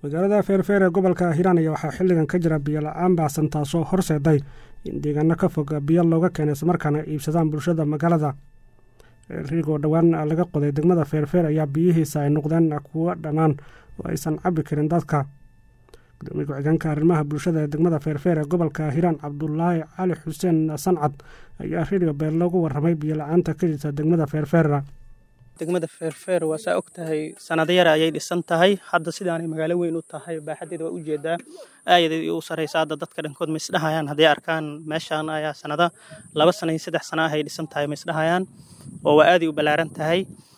magaalada Feerfeer ee gobolka Hiiraan ayaa waxaa xilligan ka jira biyo la'aan baahsan taasoo horseeday in deegaano ka fog biyo looga keenay islamarkaana iibsadaan bulshada magaalada. Riigoo dhowaan laga qoday degmada Feerfeer ayaa biyihiisa ay noqdeen kuwo dhanaan oo aysan cabbi karin dadka. Gudoomiye ku-xigeenka arrimaha bulshada ee degmada Feerfeer ee gobolka Hiiraan Cabdullaahi Cali Xuseen Sancad ayaa riiga beel loogu warramay biyo la'aanta ka jirta degmada Feerfeer. degmada Feerfeer waa saa ogtahay sanado yar ayay dhisan tahay hadda sidaanay magaalo weyn u tahay baaxadeeda waa u jeedaa aayadii u sareysa hadda dadka dhankood ma isdhahayaan haddii arkaan meeshaan ayaa sanada 2 sano iyo 3 sano ay dhisan tahay ma isdhahayaan oo waa aad u balaaran tahay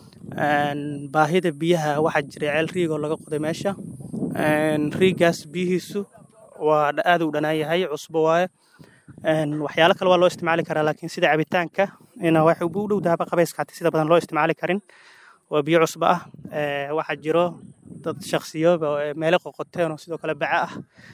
baahida biyaha waxa jiray ceel riigoo laga qoday meesha riigaas biyihiisu waa aad u dhanaayahay cusbo waaye waxyaalo kale waa loo isticmaali karaa laakiin sida cabitaanka ina wax u dhow daaba qabayska sida badan loo isticmaali karin waa biyo cusbo ah waxa jiro dad shakhsiyo meel qoqoteen oo sidoo kale baca ah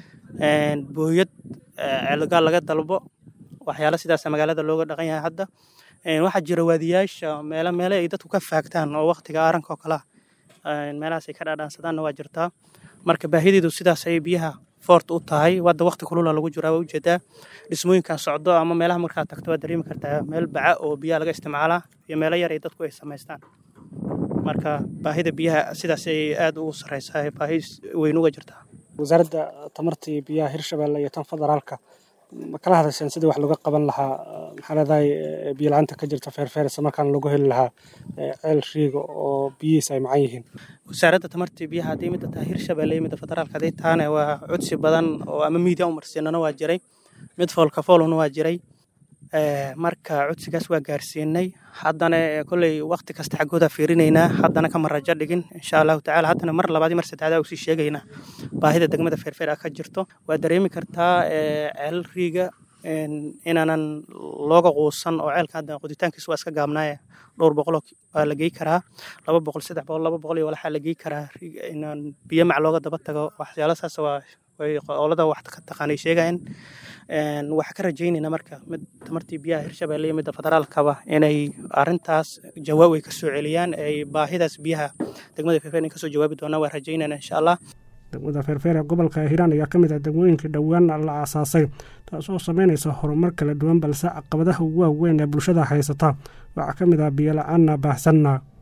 booyad ceelgaal laga dalbo waxyaalo sidaas magaalada looga dhaqan yahay hadda waxa jira waadiyaasha meel ay dadku ka faagtaan oo waqtiga aaranka oo kala meelahaas ay ka dhaadhaansadaan waa jirtaa marka baahideedu sidaas ay biyaha fort u tahay wada waqti kulula lagu jiraa waa u jeedaa dhismooyinkan socdo ama meelaha markaa tagto waa dareemi kartaa meel baca oo biyaha laga isticmaalaa iyo meelo yar ay dadku ay samaystaan marka baahida biyaha sidaas ay aad ugu sareysaa baahi weyn uga jirtaa. wasaaradda tamarta iyo biyaha Hirshabelle iyo tan federaalka ma kala hadasheen sidii wax looga qaban lahaa xaaladaha biyo la'aanta ka jirta Feerfeer isla markaana lagu heli lahaa ceel riigo oo biyihiisa ay macaan yihiin. wasaaradda tamarta iyo biyaha haddii midda tahay Hirshabelle iyo midda federaalka haddii taana waa codsi badan oo ama media u marsiinana waa jiray mid foolka fooluna waa jiray marka codsigaas waa gaarsiinay haddana kolley waqti kasta xaggooda fiirinaynaa haddana kama rajo dhigin insha allahu tacaala haddana mar labaad mar saddexaad u sii sheegaynaa baahida degmada Feerfeer ka jirto waa dareemi kartaa ceel riiga inaanan looga quusan oo ceelka hadda qoditaankiisa waa iska gaabnaaye dhowr boqol waa la geey karaa 200 300 200 iyo waxa la geey karaa inaan biyo mac looga daba tago waxyaalahaas waa way qolada wax ka taqaanay sheegayeen waxa ka rajaynayna marka mid tamartii biyaha Hirshabelle iyo midda federaalkaba inay arintaas jawaab ay ka soo celiyaan ay baahidaas biyaha degmada Feerfeer ka soo jawaabi doonaa waa rajaynayna insha Allah. degmada Feerfeer ee gobolka Hiiraan ayaa ka mid ah degmooyinka dhowaan la aasaasay taasoo sameynaysa horumar kala duwan balse caqabadaha ugu waaweyn ee bulshada haysata waxaa ka mid ah biyo la'aan baahsan.